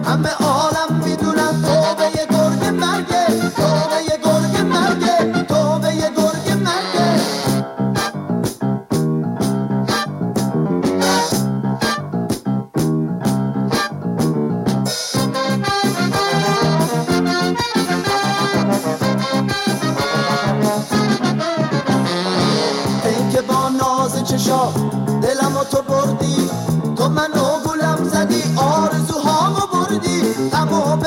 همه عالم میدونن توبه یه گرگ مرگه، توبه یه گرگ مرگه، توبه یه گرگ مرگه. ای که با ناز چشا دلمو تو بردی، تو منو گلم زدی، آرزوهامو بردی، غمو